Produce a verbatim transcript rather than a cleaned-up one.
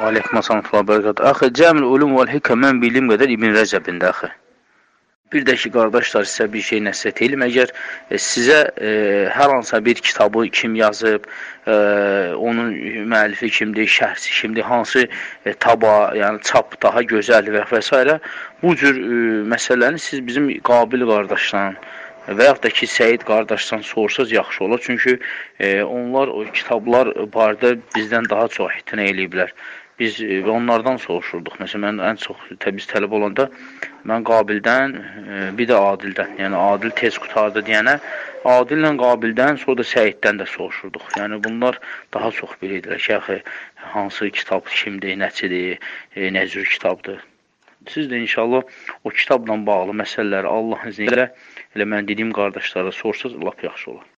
Aleykum assalam və bərəkət. Axı Cəmül Ulum vəl Hikəm mən bildiyim qədər İbn Rəcəbində axı. Bir də ki, qardaşlar, sizə bir şey nəsihət edim. Əgər e, sizə e, hər hansısa bir kitabı kim yazıb, e, onun müəllifi kimdir, şəxsi kimdir, hansı e, taba, yəni çap daha gözəldir və s. bu cür e, məsələni siz bizim Qabil qardaşdan və yaxud da ki, Səyid qardaşdan sorsanız yaxşı olar. Çünki e, onlar o kitablar barədə bizdən daha çox itina eləyiblər. Biz e, onlardan soruşurduq. Məsələn, mən ən çox təbii tələb olanda mən Qabildən, e, bir də Adildən, yəni Adil tez qutardı deyənə, Adillə Qabildən, sonra da Səyiddən də soruşurduq. Yəni bunlar daha çox bilirdilər ki, axı, hansı kitab kimdir, nəçidir, e, nə cür kitabdır. Siz də inşallah o kitabla bağlı məsələləri Allah izni ilə elə mən dediyim qardaşlara sorsanız lap yaxşı olar.